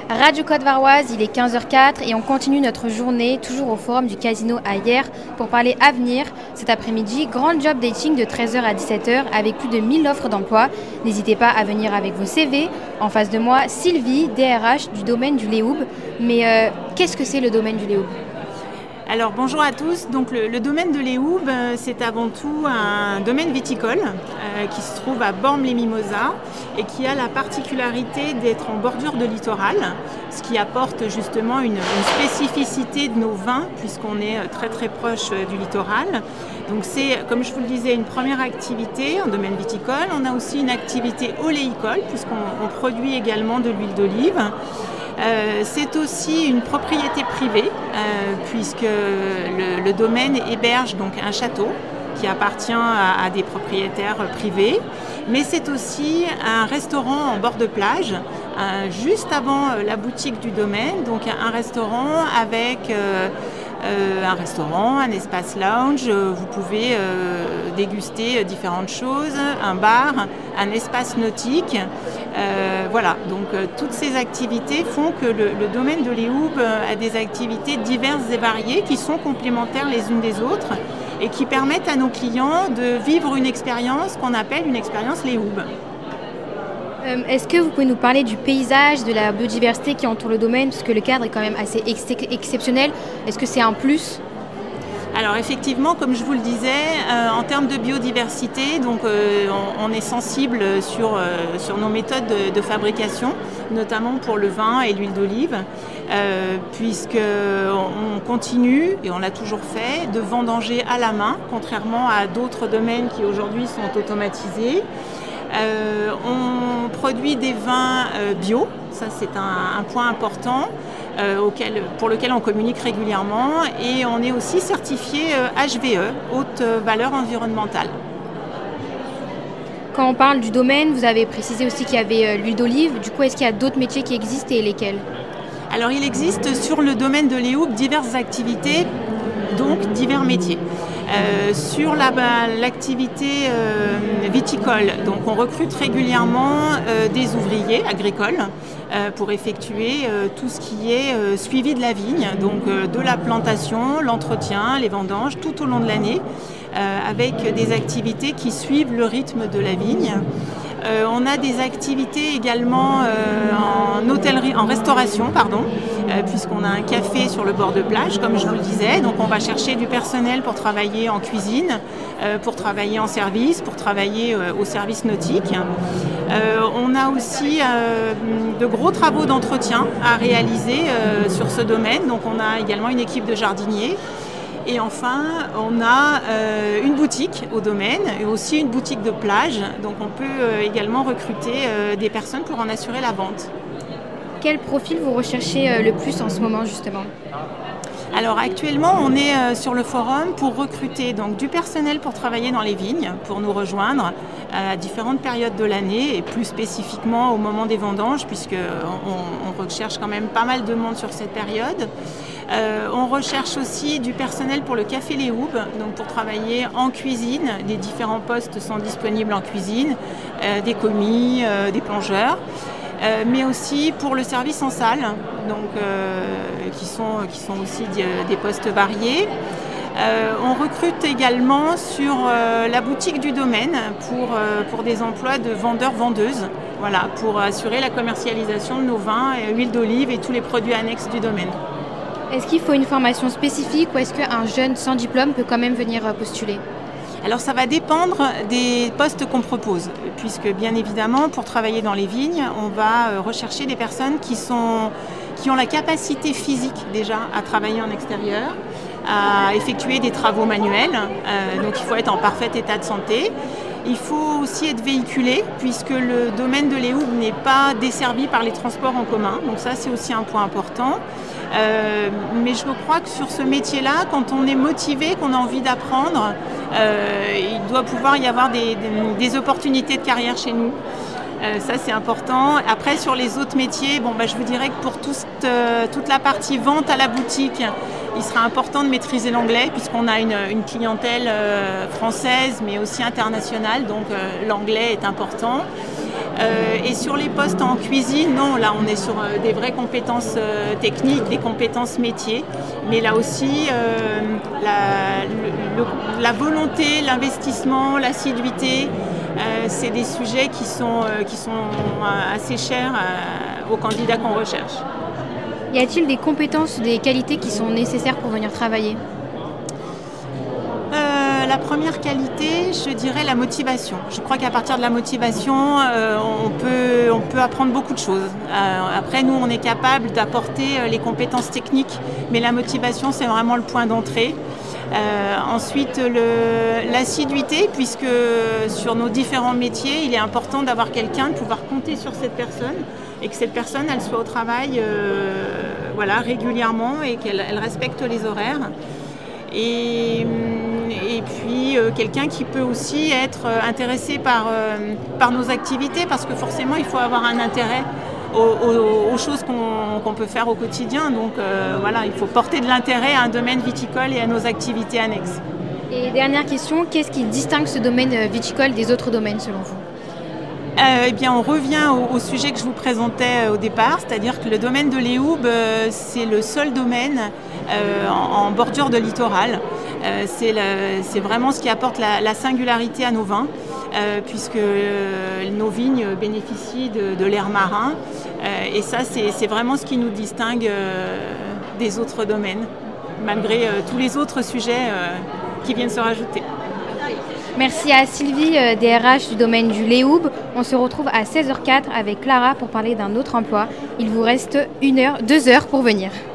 Radio Côte-Varoise, il est 15h04 et on continue notre journée, toujours au forum du Casino à Hyères, pour parler avenir. Cet après-midi, grand job dating de 13h à 17h avec plus de 1000 offres d'emploi. N'hésitez pas à venir avec vos CV. En face de moi, Sylvie, DRH du domaine du Léoub. Mais qu'est-ce que c'est le domaine du Léoub ? Alors bonjour à tous, donc le domaine de Léoub, c'est avant tout un domaine viticole qui se trouve à Bormes-les-Mimosas et qui a la particularité d'être en bordure de littoral, ce qui apporte justement une spécificité de nos vins puisqu'on est très très proche du littoral. Donc c'est, comme je vous le disais, une première activité en domaine viticole. On a aussi une activité oléicole puisqu'on produit également de l'huile d'olive. C'est aussi une propriété privée puisque le domaine héberge donc un château qui appartient à des propriétaires privés, mais c'est aussi un restaurant en bord de plage juste avant la boutique du domaine, donc un restaurant avec un espace lounge, vous pouvez déguster différentes choses, un bar, un espace nautique. Voilà, donc toutes ces activités font que le domaine de Léoub a des activités diverses et variées qui sont complémentaires les unes des autres et qui permettent à nos clients de vivre une expérience qu'on appelle une expérience Léoub. Est-ce que vous pouvez nous parler du paysage, de la biodiversité qui entoure le domaine, puisque le cadre est quand même assez exceptionnel. Est-ce que c'est un plus ? Alors effectivement, comme je vous le disais, en termes de biodiversité, donc, on est sensible sur nos méthodes de fabrication, notamment pour le vin et l'huile d'olive, puisqu'on continue, et on l'a toujours fait, de vendanger à la main, contrairement à d'autres domaines qui aujourd'hui sont automatisés. On produit des vins bio, ça c'est un point important pour lequel on communique régulièrement, et on est aussi certifié HVE, haute valeur environnementale. Quand on parle du domaine, vous avez précisé aussi qu'il y avait l'huile d'olive. Du coup, est-ce qu'il y a d'autres métiers qui existent et lesquels ? Alors il existe sur le domaine de Léoub diverses activités, donc divers métiers. Sur l'activité viticole, donc on recrute régulièrement des ouvriers agricoles pour effectuer tout ce qui est suivi de la vigne, donc de la plantation, l'entretien, les vendanges tout au long de l'année, avec des activités qui suivent le rythme de la vigne. On a des activités également en restauration, puisqu'on a un café sur le bord de plage, comme je vous le disais. Donc on va chercher du personnel pour travailler en cuisine, pour travailler en service, pour travailler au service nautique. On a aussi de gros travaux d'entretien à réaliser sur ce domaine. Donc on a également une équipe de jardiniers. Et enfin, on a une boutique au domaine et aussi une boutique de plage. Donc on peut également recruter des personnes pour en assurer la vente. Quel profil vous recherchez le plus en ce moment justement ? Alors actuellement, on est sur le forum pour recruter donc, du personnel pour travailler dans les vignes, pour nous rejoindre à différentes périodes de l'année et plus spécifiquement au moment des vendanges, puisqu'on recherche quand même pas mal de monde sur cette période. On recherche aussi du personnel pour le Café Léoub, donc pour travailler en cuisine. Les différents postes sont disponibles en cuisine, des commis, des plongeurs. Mais aussi pour le service en salle, donc, qui sont aussi des postes variés. On recrute également sur la boutique du domaine pour des emplois de vendeurs-vendeuses, voilà, pour assurer la commercialisation de nos vins, huile d'olive et tous les produits annexes du domaine. Est-ce qu'il faut une formation spécifique ou est-ce qu'un jeune sans diplôme peut quand même venir postuler ? Alors ça va dépendre des postes qu'on propose, puisque bien évidemment pour travailler dans les vignes, on va rechercher des personnes qui ont la capacité physique déjà à travailler en extérieur, à effectuer des travaux manuels, donc il faut être en parfait état de santé. Il faut aussi être véhiculé puisque le domaine de Léoub n'est pas desservi par les transports en commun, donc ça c'est aussi un point important. Mais je crois que sur ce métier-là, quand on est motivé, qu'on a envie d'apprendre, il doit pouvoir y avoir des opportunités de carrière chez nous. Ça c'est important. Après sur les autres métiers, je vous dirais que pour toute la partie vente à la boutique, il sera important de maîtriser l'anglais puisqu'on a une clientèle française mais aussi internationale, donc l'anglais est important. Et sur les postes en cuisine, non, là on est sur des vraies compétences techniques, des compétences métiers, mais là aussi la volonté, l'investissement, l'assiduité, c'est des sujets qui sont assez chers aux candidats qu'on recherche. Y a-t-il des compétences, des qualités qui sont nécessaires pour venir travailler ? La première qualité, je dirais la motivation. Je crois qu'à partir de la motivation, on peut apprendre beaucoup de choses. Après, nous, on est capable d'apporter les compétences techniques, mais la motivation, c'est vraiment le point d'entrée. Ensuite, l'assiduité, puisque sur nos différents métiers, il est important d'avoir quelqu'un, de pouvoir compter sur cette personne et que cette personne, elle soit au travail régulièrement et qu'elle respecte les horaires. Et puis quelqu'un qui peut aussi être intéressé par nos activités, parce que forcément il faut avoir un intérêt aux choses qu'on peut faire au quotidien. Donc il faut porter de l'intérêt à un domaine viticole et à nos activités annexes. Et dernière question, qu'est-ce qui distingue ce domaine viticole des autres domaines selon vous ? On revient au sujet que je vous présentais au départ, c'est-à-dire que le domaine de l'Éhoube, c'est le seul domaine en bordure de littoral. C'est vraiment ce qui apporte la singularité à nos vins, puisque nos vignes bénéficient de l'air marin. Et ça, c'est vraiment ce qui nous distingue des autres domaines, malgré tous les autres sujets qui viennent se rajouter. Merci à Sylvie, DRH du domaine du Léhoube. On se retrouve à 16h04 avec Clara pour parler d'un autre emploi. Il vous reste 2 heures pour venir.